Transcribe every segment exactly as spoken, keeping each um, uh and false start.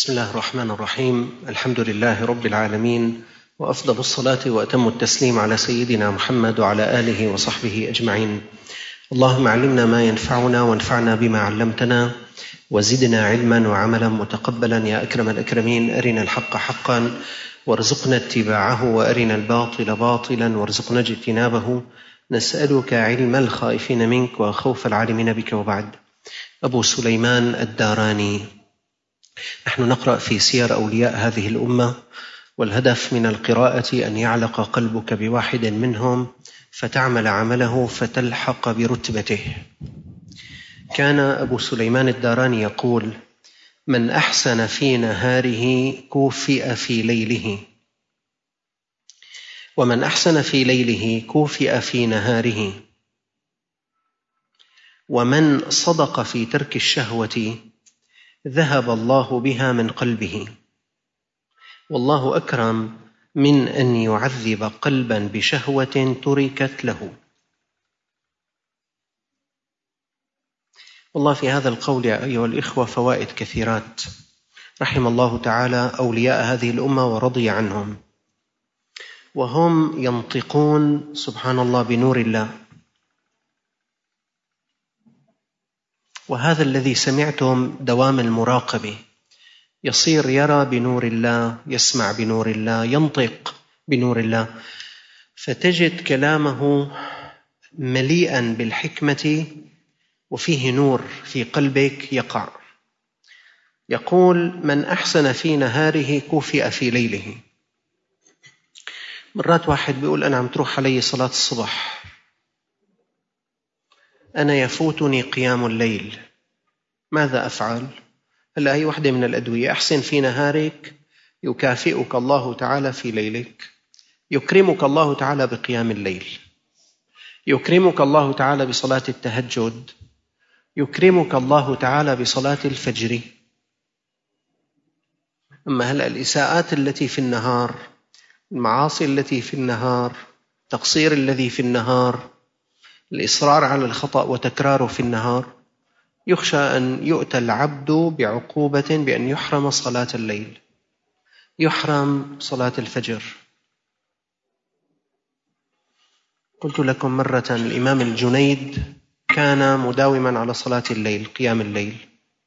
بسم الله الرحمن الرحيم. الحمد لله رب العالمين، وأفضل الصلاة وأتم التسليم على سيدنا محمد وعلى آله وصحبه أجمعين. اللهم علمنا ما ينفعنا وانفعنا بما علمتنا وزدنا علما وعملا متقبلا يا أكرم الأكرمين. أرنا الحق حقا وارزقنا اتباعه، وأرنا الباطل باطلا وارزقنا اجتنابه. نسألك علم الخائفين منك وخوف العالمين بك. وبعد. أبو سليمان الداراني. نحن نقرأ في سير أولياء هذه الأمة، والهدف من القراءة أن يعلق قلبك بواحد منهم فتعمل عمله فتلحق برتبته. كان أبو سليمان الداراني يقول: من أحسن في نهاره كوفئ في ليله، ومن أحسن في ليله كوفئ في نهاره، ومن صدق في ترك الشهوة ذهب الله بها من قلبه، والله أكرم من أن يعذب قلبا بشهوة تركت له. والله في هذا القول يا أيها الإخوة فوائد كثيرات. رحم الله تعالى أولياء هذه الأمة ورضي عنهم، وهم ينطقون سبحان الله بنور الله. وهذا الذي سمعتم دوام المراقبة، يصير يرى بنور الله، يسمع بنور الله، ينطق بنور الله، فتجد كلامه مليئا بالحكمة وفيه نور في قلبك يقع. يقول: من أحسن في نهاره كوفئ في ليله. مرات واحد بيقول: أنا عم تروح علي صلاة الصبح، أنا يفوتني قيام الليل، ماذا أفعل؟ هلا هي واحدة من الأدوية. أحسن في نهارك يكافئك الله تعالى في ليلك، يكرمك الله تعالى بقيام الليل، يكرمك الله تعالى بصلاة التهجد، يكرمك الله تعالى بصلاة الفجر. أما هلا الإساءات التي في النهار، المعاصي التي في النهار، التقصير الذي في النهار، الإصرار على الخطأ وتكراره في النهار، يخشى أن يؤتى العبد بعقوبة بأن يحرم صلاة الليل، يحرم صلاة الفجر. قلت لكم مرة الإمام الجنيد كان مداوما على صلاة الليل، قيام الليل،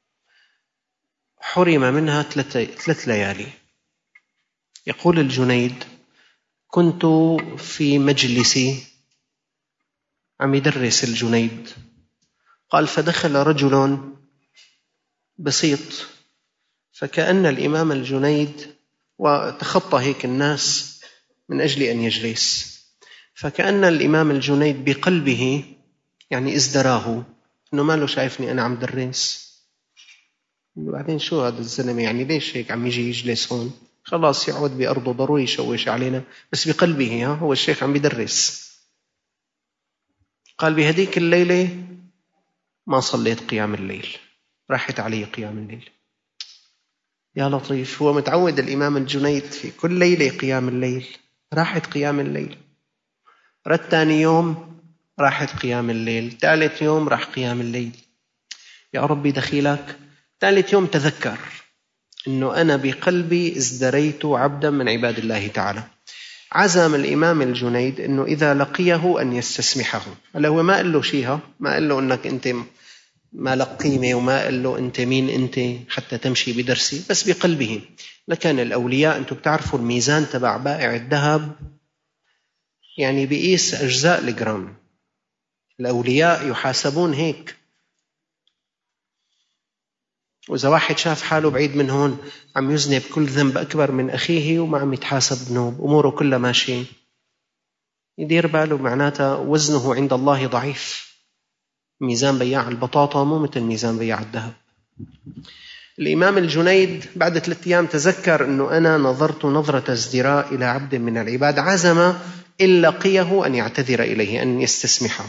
حرم منها ثلاث ليالي. يقول الجنيد: كنت في مجلسي، عم يدرس الجنيد، قال: فدخل رجل بسيط، فكأن الإمام الجنيد وتخطى هيك الناس من أجل أن يجلس، فكأن الإمام الجنيد بقلبه يعني ازدراه إنه ما له شايفني أنا عم درس، وبعدين شو هذا الزلمة يعني ليش هيك عم يجي يجلس هون؟ خلاص يعود بأرضه، ضروري يشوش علينا، بس بقلبه ها هو الشيخ عم يدرس. قال: بهديك الليلة ما صليت قيام الليل، راحت علي قيام الليل. يا لطيف، هو متعود الإمام الجنيد في كل ليلة قيام الليل، راحت قيام الليل. رد تاني يوم راحت قيام الليل، ثالث يوم راح قيام الليل. يا ربي دخيلك. ثالث يوم تذكر إنه أنا بقلبي ازدريت عبدا من عباد الله تعالى. عزم الإمام الجنيد إنه إذا لقيه أن يستسمحه. هلا هو ما قال له شيها، ما قال له إنك أنت ما لك قيمة، وما قال له أنت مين أنت حتى تمشي بدرسي، بس بقلبه. لكن الأولياء أنتم بتعرفوا الميزان تبع بائع الذهب يعني بقيس أجزاء الجرام. الأولياء يحاسبون هيك. وإذا واحد شاف حاله بعيد من هون عم يذنب كل ذنب أكبر من أخيه وما عم يتحاسب ذنوب، أموره كلها ماشية، يدير باله، معناتها وزنه عند الله ضعيف. ميزان بياع البطاطا مو مثل ميزان بياع الذهب. الإمام الجنيد بعد ثلاثة أيام تذكر أنه أنا نظرت نظرة ازدراء إلى عبد من العباد، عزم إن لقيه أن يعتذر إليه، أن يستسمحه.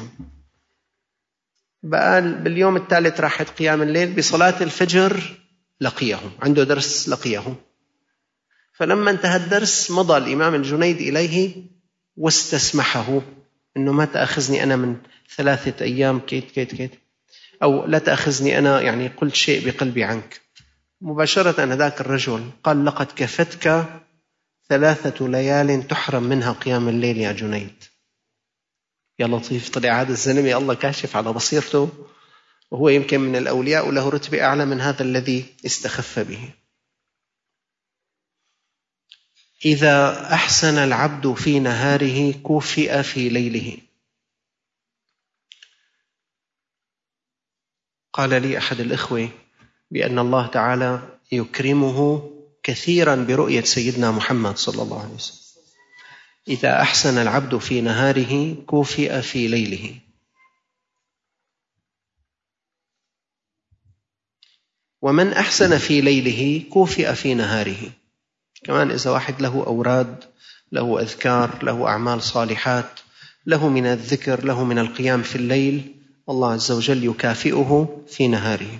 بقى باليوم الثالث راحت قيام الليل، بصلاة الفجر لقيه، عنده درس لقيه. فلما انتهى الدرس مضى الإمام الجنيد إليه واستسمحه إنه ما تأخذني أنا من ثلاثة أيام كيت كيت كيت، أو لا تأخذني أنا يعني قلت شيء بقلبي عنك. مباشرة هذاك الرجل قال: لقد كفتك ثلاثة ليال تحرم منها قيام الليل يا جنيد. يا لطيف، طلع هذا الزلمة الله كاشف على بصيرته، وهو يمكن من الأولياء وله رتبة أعلى من هذا الذي استخف به. إذا أحسن العبد في نهاره كوفئ في ليله. قال لي أحد الإخوة بأن الله تعالى يكرمه كثيرا برؤية سيدنا محمد صلى الله عليه وسلم. إذا أحسن العبد في نهاره كوفئ في ليله. ومن أحسن في ليله كوفئ في نهاره. كمان إذا واحد له أوراد، له أذكار، له أعمال صالحات، له من الذكر، له من القيام في الليل، الله عز وجل يكافئه في نهاره.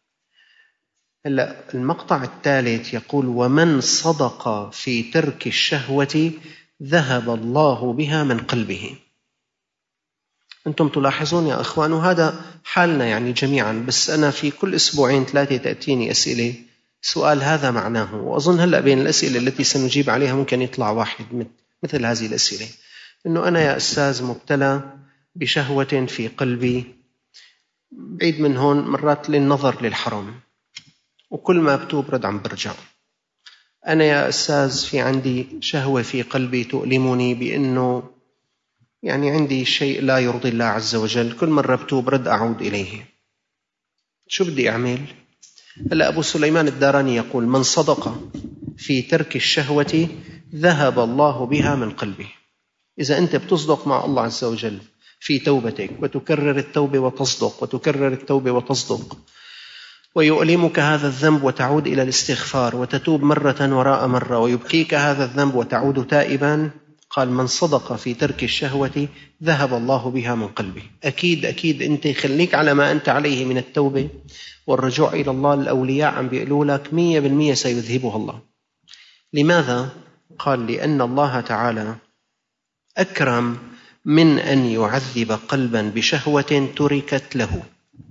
هلا المقطع الثالث يقول: ومن صدق في ترك الشهوة ذهب الله بها من قلبه. أنتم تلاحظون يا أخوان، وهذا حالنا يعني جميعا، بس أنا في كل أسبوعين ثلاثة تأتيني أسئلة سؤال هذا معناه، وأظن هلأ بين الأسئلة التي سنجيب عليها ممكن يطلع واحد مثل هذه الأسئلة، إنه أنا يا أستاذ مبتلى بشهوة في قلبي، بعيد من هون مرات للنظر للحرام، وكل ما بتوب رد عم برجع. أنا يا أستاذ في عندي شهوة في قلبي تؤلمني بأنه يعني عندي شيء لا يرضي الله عز وجل، كل مرة بتوب رد أعود إليه. شو بدي أعمل؟ هلأ أبو سليمان الداراني يقول: من صدق في ترك الشهوة ذهب الله بها من قلبه. إذا أنت بتصدق مع الله عز وجل في توبتك، وتكرر التوبة وتصدق، وتكرر التوبة وتصدق، ويؤلمك هذا الذنب وتعود إلى الاستغفار وتتوب مرة وراء مرة، ويبقيك هذا الذنب وتعود تائبا، قال: من صدق في ترك الشهوة ذهب الله بها من قلبه. أكيد أكيد أنت خليك على ما أنت عليه من التوبة والرجوع إلى الله. الأولياء عم بيقولوا لك مية بالمية سيذهبها الله. لماذا؟ قال: لأن الله تعالى أكرم من أن يعذب قلبا بشهوة تركت له.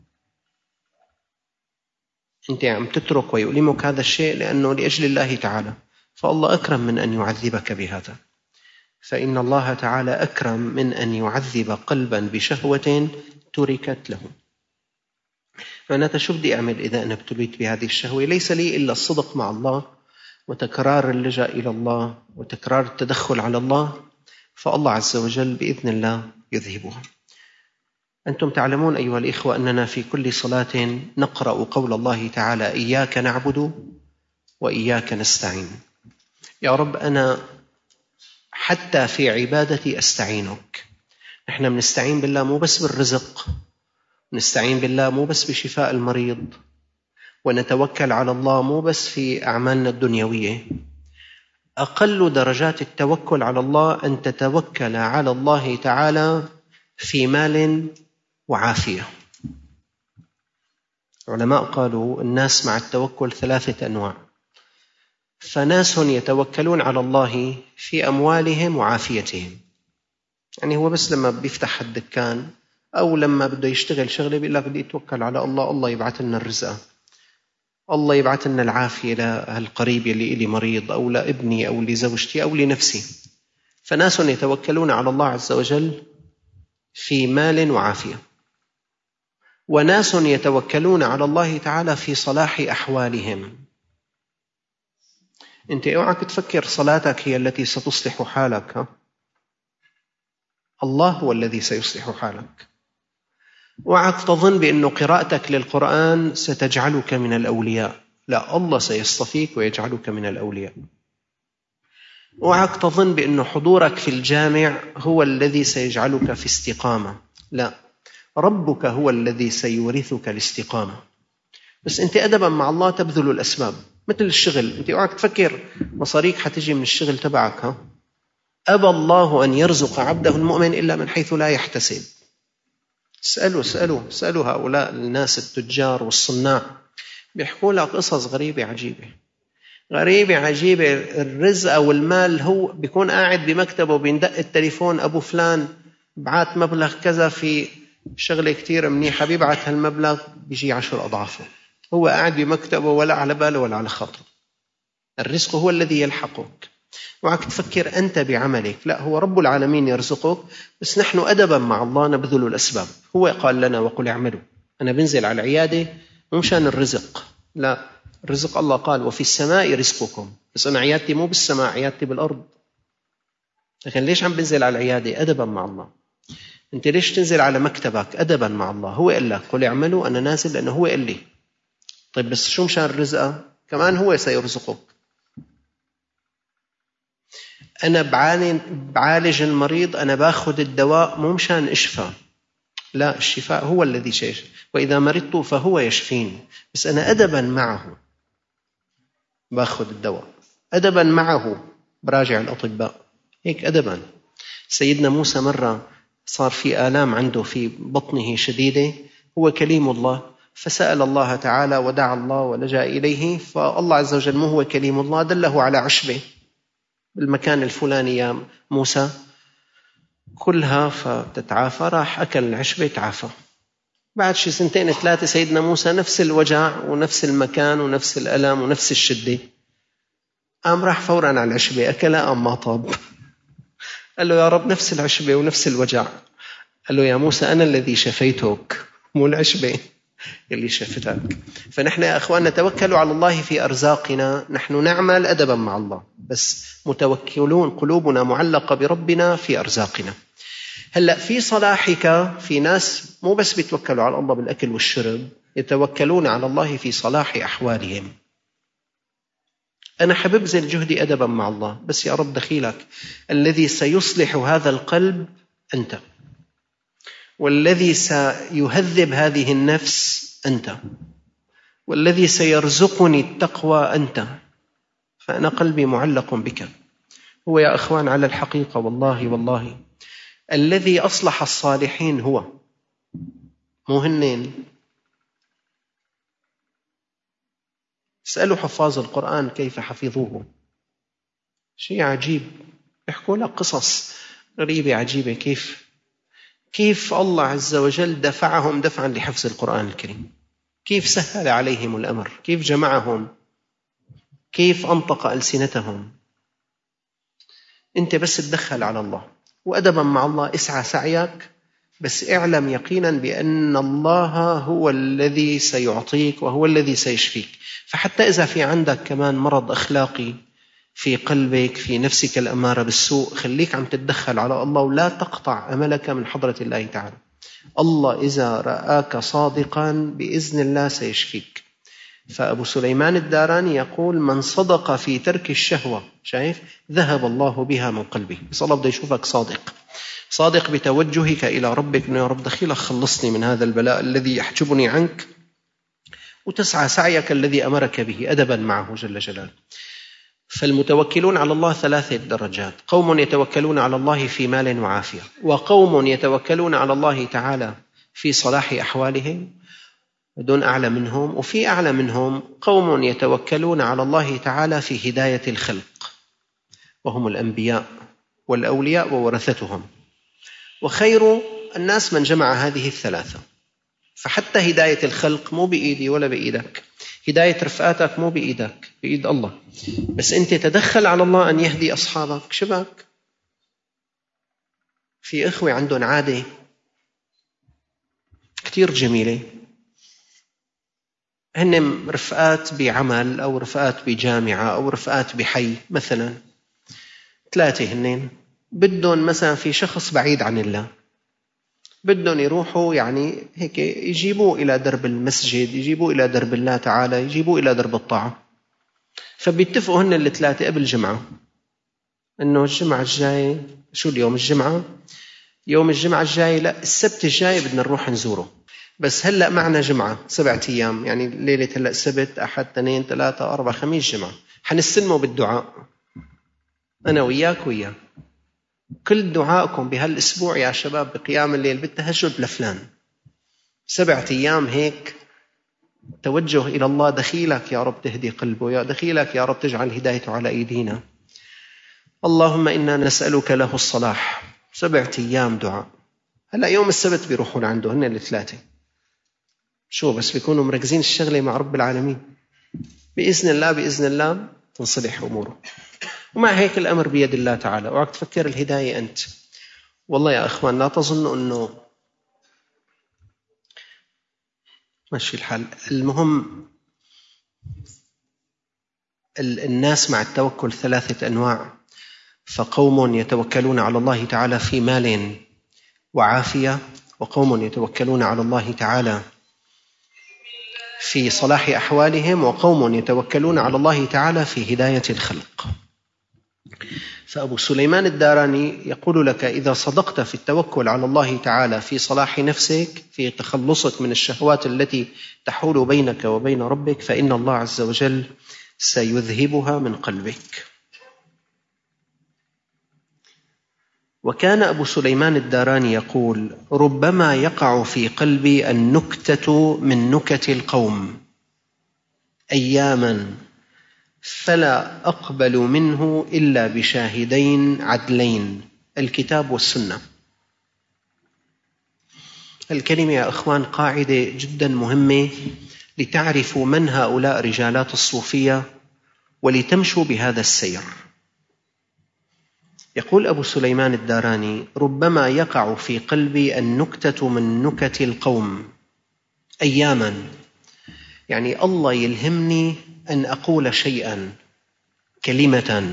أنت عم تترك ويؤلمك هذا الشيء لأنه لأجل الله تعالى، فالله أكرم من أن يعذبك بهذا. فإن الله تعالى أكرم من أن يعذب قلبا بشهوة تركت له. معناتها شو بدي أعمل إذا أنا ابتليت بهذه الشهوة؟ ليس لي إلا الصدق مع الله، وتكرار اللجأ إلى الله، وتكرار التدخل على الله، فالله عز وجل بإذن الله يذهبها. أنتم تعلمون أيها الإخوة أننا في كل صلاة نقرأ قول الله تعالى: إياك نعبد وإياك نستعين. يا رب أنا حتى في عبادتي أستعينك. نحن بنستعين بالله مو بس بالرزق، نستعين بالله مو بس بشفاء المريض، ونتوكل على الله مو بس في أعمالنا الدنيوية. أقل درجات التوكل على الله أن تتوكل على الله تعالى في مال وعافية. علماء قالوا الناس مع التوكل ثلاثة أنواع. فناس يتوكلون على الله في أموالهم وعافيتهم، يعني هو بس لما بيفتح الدكان أو لما بده يشتغل شغله بيقول لك بدي أتوكل على الله، الله يبعث لنا الرزق، الله يبعث لنا العافية لهالقريب اللي إلي مريض، أو لابني أو لزوجتي أو لنفسي. فناس يتوكلون على الله عز وجل في مال وعافية، وناس يتوكلون على الله تعالى في صلاح أحوالهم. أنت اوعك تفكر صلاتك هي التي ستصلح حالك، ها؟ الله هو الذي سيصلح حالك. اوعك تظن بأن قراءتك للقرآن ستجعلك من الأولياء، لا، الله سيصطفيك ويجعلك من الأولياء. اوعك تظن بأن حضورك في الجامع هو الذي سيجعلك في استقامة، لا، ربك هو الذي سيورثك الاستقامة. بس أنت أدبا مع الله تبذل الأسباب، مثل الشغل. أنت اوعك تفكر مصاريك حتجي من الشغل تبعك، ها؟ أبى الله أن يرزق عبده المؤمن إلا من حيث لا يحتسب. اسألوا اسألوا اسألوا هؤلاء الناس التجار والصناع، بيحكوا لك قصص غريبة عجيبة غريبة عجيبة. الرزق والمال هو بيكون قاعد بمكتبه بيندق التليفون: أبو فلان بعت مبلغ كذا في شغلة كتير منيحة، بيبعت هالمبلغ بيجي عشر أضعافه. هو قاعد بمكتبه ولا على باله ولا على خاطره. الرزق هو الذي يلحقك. وعك تفكر أنت بعملك، لا، هو رب العالمين يرزقك، بس نحن أدبا مع الله نبذل الأسباب. هو قال لنا وقل اعملوا. أنا بنزل على العيادة مو مشان الرزق، لا، الرزق الله قال وفي السماء رزقكم، بس أنا عيادتي مو بالسماء، عيادتي بالأرض. لكن ليش عم بنزل على العيادة؟ أدبا مع الله. أنت ليش تنزل على مكتبك؟ أدبا مع الله. هو قال لك قل اعملوا، أنا نازل لأنه هو قال لي. طيب بس شو مشان الرزق؟ كمان هو سيرزقك. أنا بعالج المريض، أنا باخذ الدواء مو مشان إشفى، لا، الشفاء هو الذي يشفي، وإذا مرضت فهو يشفيني، بس أنا أدبا معه باخذ الدواء، أدبا معه براجع الأطباء، هيك أدبا. سيدنا موسى مرة صار في آلام عنده في بطنه شديدة، هو كليم الله، فسأل الله تعالى ودعا الله ولجأ إليه، فالله عز وجل مو هو كليم الله دله على عشبة بالمكان الفلاني يا موسى، كلها فتتعافى. راح أكل العشبة تعافى. بعد شي سنتين ثلاثة سيدنا موسى نفس الوجع ونفس المكان ونفس الألم ونفس الشدة، قام راح فورا على العشبة أكلها، قام ما طاب. قال له يا رب نفس العشبة ونفس الوجع. قال له يا موسى أنا الذي شفيتك مو العشبة اللي شفتك. فنحن يا أخوان نتوكلوا على الله في أرزاقنا، نحن نعمل أدبا مع الله، بس متوكلون قلوبنا معلقة بربنا في أرزاقنا. هلأ في صلاحك في ناس مو بس بيتوكلوا على الله بالأكل والشرب، يتوكلون على الله في صلاح أحوالهم. أنا حببذل جهدي أدبا مع الله، بس يا رب دخيلك، الذي سيصلح هذا القلب أنت، والذي سيهذب هذه النفس أنت، والذي سيرزقني التقوى أنت، فأنا قلبي معلق بك. هو يا أخوان على الحقيقة والله والله الذي أصلح الصالحين هو، مو هنين. اسألوا حفاظ القرآن كيف حفظوه، شيء عجيب، يحكوا لك قصص غريبة عجيبة، كيف كيف الله عز وجل دفعهم دفعا لحفظ القرآن الكريم، كيف سهل عليهم الأمر، كيف جمعهم، كيف أنطق ألسنتهم. أنت بس تدخل على الله وأدبا مع الله، اسعى سعيك، بس اعلم يقينا بأن الله هو الذي سيعطيك وهو الذي سيشفيك. فحتى إذا في عندك كمان مرض أخلاقي في قلبك، في نفسك الأمارة بالسوء، خليك عم تتدخل على الله ولا تقطع أملك من حضرة الله تعالى. الله إذا رآك صادقا بإذن الله سيشفيك. فأبو سليمان الداراني يقول من صدق في ترك الشهوة، شايف، ذهب الله بها من قلبه. بس الله بده يشوفك صادق، صادق بتوجهك إلى ربك، إنه يا رب دخيلك خلصني من هذا البلاء الذي يحجبني عنك، وتسعى سعيك الذي أمرك به أدبا معه جل جلاله. فالمتوكلون على الله ثلاثة درجات: قوم يتوكلون على الله في مال وعافية، وقوم يتوكلون على الله تعالى في صلاح أحوالهم دون أعلى منهم، وفي أعلى منهم قوم يتوكلون على الله تعالى في هداية الخلق، وهم الأنبياء والأولياء وورثتهم. وخير الناس من جمع هذه الثلاثة. فحتى هداية الخلق مو بإيدي ولا بإيدك، هداية رفقاتك مو بإيدك، بإيد الله، بس أنت تدخل على الله أن يهدي أصحابك. شبك في إخوة عندهم عادة كتير جميلة، هن رفقات بعمل أو رفقات بجامعة أو رفقات بحي مثلا، ثلاثة هنين بدهم مثلا في شخص بعيد عن الله، بدهم يروحوا يعني هيك يجيبوه إلى درب المسجد، يجيبوه إلى درب الله تعالى، يجيبوه إلى درب الطاعة. فبيتفقوا هن الثلاثة قبل الجمعة إنه الجمعة الجاي، شو اليوم الجمعة، يوم الجمعة الجاي، لا السبت الجاي بدنا نروح نزوره، بس هلأ معنا جمعة سبعة أيام، يعني ليلة هلأ سبت أحد اثنين ثلاثة أربعة خميس جمعة، حنستلمه بالدعاء أنا وياك وياه. كل دعائكم بهالأسبوع يا شباب بقيام الليل بالتهجد لفلان، سبعة أيام هيك توجه إلى الله، دخيلك يا رب تهدي قلبه، يا دخيلك يا رب تجعل هدايته على أيدينا. اللهم إنا نسألك له الصلاح، سبعة أيام دعاء. هلأ يوم السبت بيروحون عنده هن الثلاثة، شو بس بيكونوا مركزين الشغلة مع رب العالمين، بإذن الله بإذن الله تنصلح أموره. ومع هيك الأمر بيد الله تعالى. اوعك تفكر الهداية أنت. والله يا أخوان لا تظنوا أنه ماشي الحال. المهم الناس مع التوكل ثلاثة أنواع. فقوم يتوكلون على الله تعالى في مال وعافية، وقوم يتوكلون على الله تعالى في صلاح أحوالهم، وقوم يتوكلون على الله تعالى في هداية الخلق. فأبو سليمان الداراني يقول لك إذا صدقت في التوكل على الله تعالى في صلاح نفسك، في تخلصك من الشهوات التي تحول بينك وبين ربك، فإن الله عز وجل سيذهبها من قلبك. وكان أبو سليمان الداراني يقول ربما يقع في قلبي النكتة من نكت القوم أياما فلا أقبل منه إلا بشاهدين عدلين، الكتاب والسنة. الكلمة يا أخوان قاعدة جدا مهمة لتعرفوا من هؤلاء رجالات الصوفية ولتمشوا بهذا السير. يقول أبو سليمان الداراني ربما يقع في قلبي النكتة من نكت القوم أياما، يعني الله يلهمني أن أقول شيئا، كلمة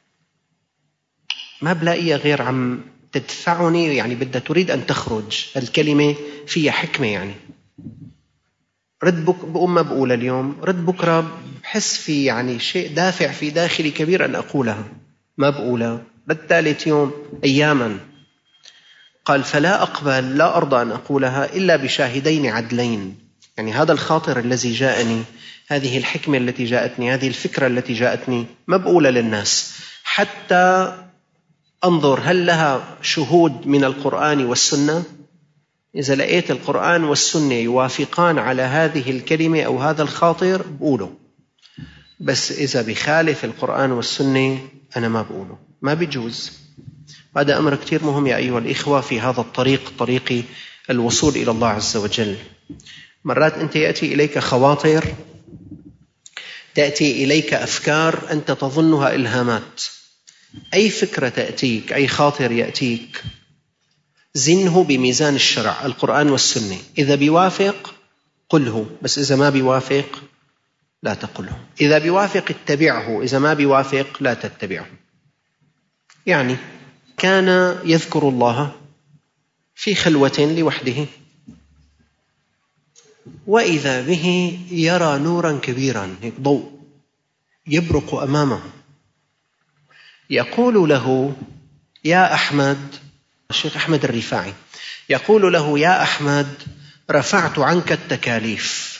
ما بلاقيها غير عم تدفعني، يعني بدها تريد أن تخرج. الكلمة فيها حكمة، يعني رد بك بقوم ما بقولها اليوم، رد بكرة بحس في يعني شيء دافع في داخلي كبير أن أقولها، ما بقولها، رد ثالث يوم، أياما. قال فلا أقبل، لا أرضى أن أقولها إلا بشاهدين عدلين، يعني هذا الخاطر الذي جاءني، هذه الحكمة التي جاءتني، هذه الفكرة التي جاءتني، ما بقولها للناس حتى أنظر هل لها شهود من القرآن والسنة. إذا لقيت القرآن والسنة يوافقان على هذه الكلمة أو هذا الخاطر بقوله، بس إذا بخالف القرآن والسنة أنا ما بقوله، ما بيجوز. هذا أمر كتير مهم يا أيها الإخوة في هذا الطريق، طريق الوصول إلى الله عز وجل. مرات أنت يأتي إليك خواطر، تأتي إليك أفكار أنت تظنها إلهامات. أي فكرة تأتيك، أي خاطر يأتيك، زنه بميزان الشرع القرآن والسنة. إذا بيوافق قله، بس إذا ما بيوافق لا تقله. إذا بيوافق اتبعه، إذا ما بيوافق لا تتبعه. يعني كان يذكر الله في خلوة لوحده، وإذا به يرى نورا كبيرا، هيك ضوء يبرق أمامه، يقول له يا أحمد، الشيخ أحمد الرفاعي يقول له يا أحمد رفعت عنك التكاليف.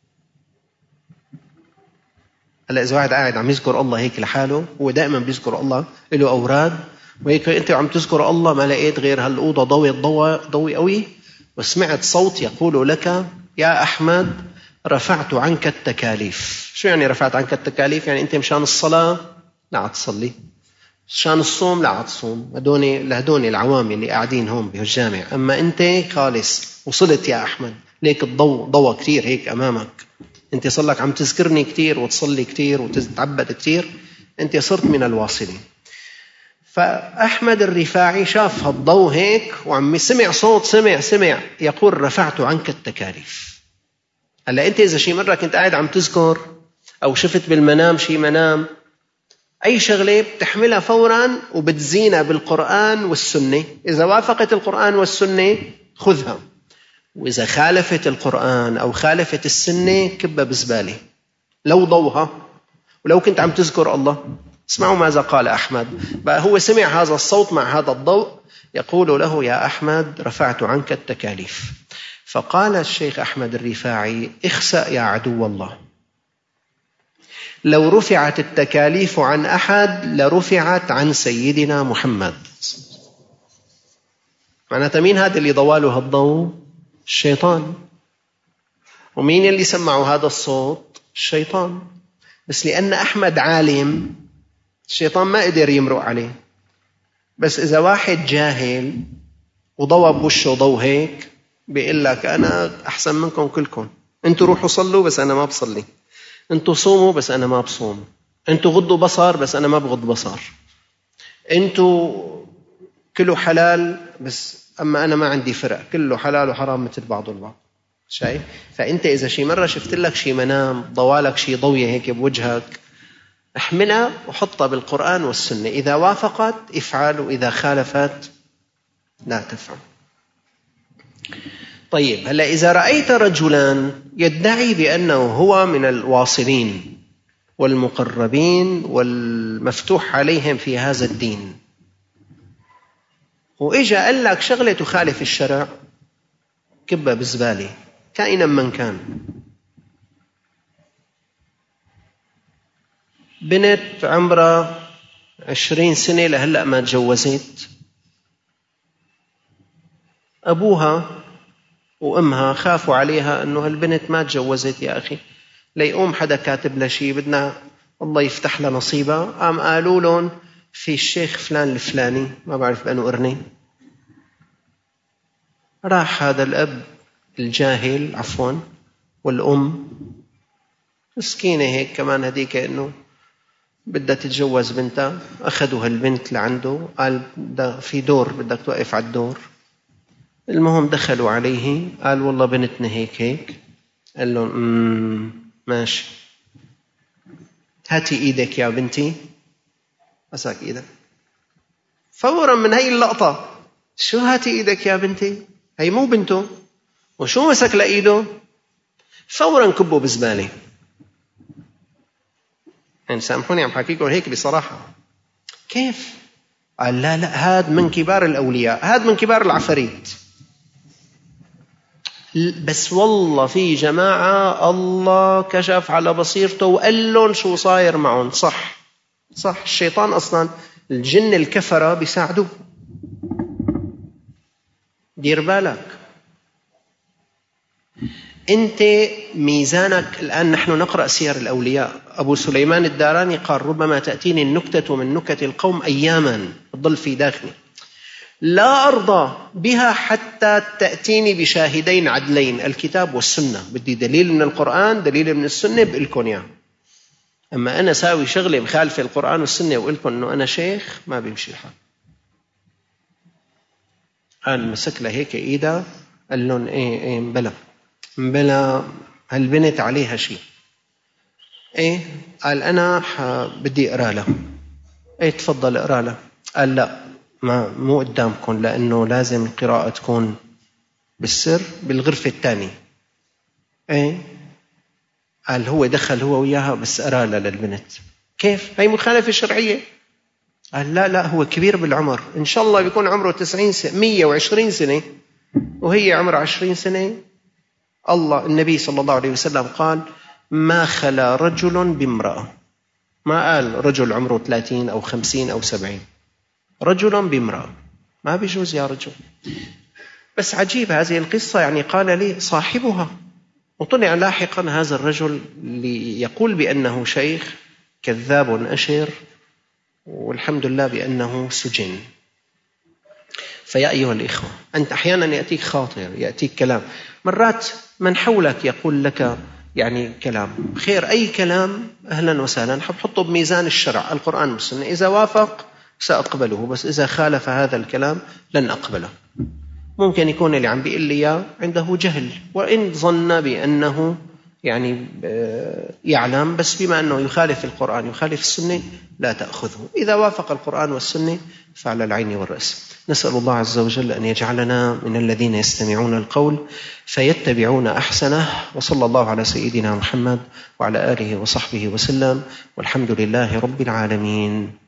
هلا إذا واحد قاعد عم يذكر الله هيك لحاله، هو دائما بيذكر الله، له أوراد، وهيك أنت عم تذكر الله ما لقيت غير هالأوضة ضوي ضوء ضوي قوي، وسمعت صوت يقول لك يا أحمد رفعت عنك التكاليف. شو يعني رفعت عنك التكاليف؟ يعني أنت مشان الصلاة لا تصلي، مشان الصوم لا تصوم، هدوني لهدوني العوام اللي قاعدين هون بهالجامع، أما أنت خالص وصلت يا أحمد، ليك الضوء ضوء كتير هيك أمامك، أنت صلك عم تذكرني كتير وتصلي كتير وتتعبد كتير، أنت صرت من الواصلين. فأحمد الرفاعي شاف هالضوء هيك وعم سمع صوت، سمع سمع يقول رفعت عنك التكاليف. هلا أنت إذا شي مرة كنت قاعد عم تذكر أو شفت بالمنام شي منام، أي شغلة بتحملها فوراً وبتزينها بالقرآن والسنة. إذا وافقت القرآن والسنة خذها، وإذا خالفت القرآن أو خالفت السنة كبها بزبالة لو ضوها، ولو كنت عم تذكر الله. اسمعوا ماذا قال أحمد. بقى هو سمع هذا الصوت مع هذا الضوء يقول له يا أحمد رفعت عنك التكاليف. فقال الشيخ أحمد الرفاعي اخسأ يا عدو الله، لو رفعت التكاليف عن أحد لرفعت عن سيدنا محمد. معناتها مين هذا اللي ضواله هالضوء؟ الشيطان. ومين اللي سمعوا هذا الصوت؟ الشيطان. بس لأن أحمد عالم الشيطان ما قدر يمرق عليه. بس إذا واحد جاهل وضوى بوشه ضوء هيك بيقول لك أنا أحسن منكم كلكم، أنتوا روحوا صلوا بس أنا ما بصلي، أنتوا صوموا بس أنا ما بصوم، أنتوا غضوا بصر بس أنا ما بغض بصر، أنتوا كله حلال بس أما أنا ما عندي فرق، كله حلال وحرام مثل بعض البعض. شايف؟ فأنت إذا شي مرة شفت لك شي منام ضوالك شي ضوية هيك بوجهك، احملها وحطها بالقرآن والسنة، إذا وافقت افعل وإذا خالفت لا تفعل. طيب هلا إذا رأيت رجلا يدعي بأنه هو من الواصلين والمقربين والمفتوح عليهم في هذا الدين، وإجا قال لك شغلة تخالف الشرع، كبها بزبالة كائنا من كان. بنت عمرها عشرين سنة لهلأ ما تجوزت، أبوها وأمها خافوا عليها أنه هالبنت ما تجوزت يا أخي، ليقوم حدا كاتب لها شيء بدنا الله يفتح لها نصيبها، قام قالوا لهم في الشيخ فلان الفلاني ما بعرف بأنه قرني. راح هذا الأب الجاهل عفوا والأم مسكينة هيك كمان هديك إنه بدها تتجوز بنتها، أخذوا هالبنت لعنده قال في دور بدك توقف على الدور. المهم دخلوا عليه قال والله بنتنا هيك هيك، قال لهم امم ماشي هاتي ايدك يا بنتي، مسك ايدك فورا من هاي اللقطة. شو هاتي ايدك يا بنتي؟ هي مو بنته. وشو مسك لإيده؟ فورا كبوا بزبالة. يعني سامحوني عم حكيكم هيك بصراحة. كيف؟ قال لا لا هاد من كبار الأولياء، هاد من كبار العفاريت. بس والله في جماعة الله كشف على بصيرته وقال لهم شو صاير معهم. صح صح، الشيطان أصلا الجن الكفرة بيساعدوه. دير بالك أنت ميزانك. الآن نحن نقرأ سير الأولياء. أبو سليمان الداراني قال ربما تأتيني النكتة من نكت القوم أياما تضل في داخلي، لا أرضى بها حتى تأتيني بشاهدين عدلين، الكتاب والسنة. بدي دليل من القرآن دليل من السنة بقلكن يعني. أما أنا ساوي شغلة مخالفة القرآن والسنة وقلكن أنه أنا شيخ ما بيمشي الحال. قال مسك له هيك إيدا قال لهم إيه إيه مبلا مبلا هالبنت عليها شيء. إيه قال أنا بدي أقرأ له. إيه تفضل أقرأ له. قال لا ما مو قدامكم لأنه لازم القراءة تكون بالسر بالغرفة الثانية. إيه قال هو دخل هو وياها بس أرى لها للبنت. كيف؟ هي مخالفة شرعية. قال لا لا هو كبير بالعمر، إن شاء الله بيكون عمره تسعين سنة مية وعشرين سنة وهي عمرها عشرين سنة. الله النبي صلى الله عليه وسلم قال ما خلا رجل بامرأة، ما قال رجل عمره ثلاثين أو خمسين أو سبعين، رجل بامرأة ما بيجوز يا رجل. بس عجيب هذه القصة، يعني قال لي صاحبها، وطلع لاحقا هذا الرجل اللي يقول بأنه شيخ كذاب أشر، والحمد لله بأنه سجن. فيا أيها الإخوة أنت أحيانا يأتيك خاطر يأتيك كلام، مرات من حولك يقول لك يعني كلام خير، أي كلام أهلا وسهلا، حب حطه بميزان الشرع القرآن والسنة، إذا وافق سأقبله، بس إذا خالف هذا الكلام لن أقبله. ممكن يكون اللي عم بيقول لي عنده جهل، وإن ظن بأنه يعني يعلم، بس بما أنه يخالف القرآن يخالف السنة لا تأخذه. إذا وافق القرآن والسنة فعلى العين والرأس. نسأل الله عز وجل أن يجعلنا من الذين يستمعون القول فيتبعون أحسنه. وصلى الله على سيدنا محمد وعلى آله وصحبه وسلم، والحمد لله رب العالمين.